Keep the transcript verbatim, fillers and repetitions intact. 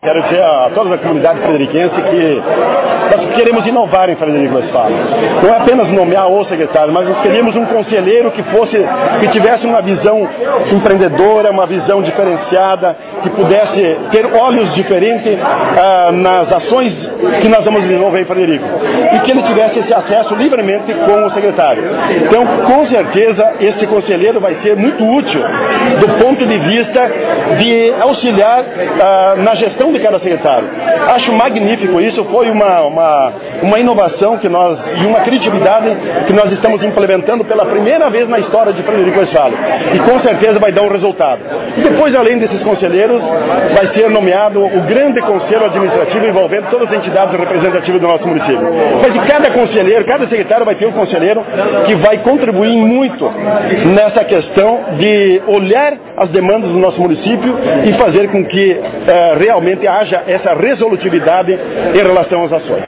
Quero dizer a toda a comunidade frederiquense que nós queremos inovar em Frederico Westphalen. Não é apenas nomear o secretário, mas nós queríamos um conselheiro que fosse, que tivesse uma visão empreendedora, uma visão diferenciada, que pudesse ter olhos diferentes ah, nas ações que nós vamos desenvolver em Frederico. E que ele tivesse esse acesso livremente com o secretário. Então, com certeza, esse conselheiro vai ser muito útil do ponto de vista de auxiliar ah, na gestão de cada secretário. Acho magnífico isso, foi uma, uma, uma inovação que nós, e uma criatividade que nós estamos implementando pela primeira vez na história de Frederico Westphalen. E com certeza vai dar um resultado. E depois, além desses conselheiros, vai ser nomeado o grande conselho administrativo envolvendo todas as entidades representativas do nosso município. Mas de cada conselheiro, cada secretário vai ter um conselheiro que vai contribuir muito nessa questão de olhar as demandas do nosso município e fazer com que eh, realmente haja essa resolutividade em relação às ações.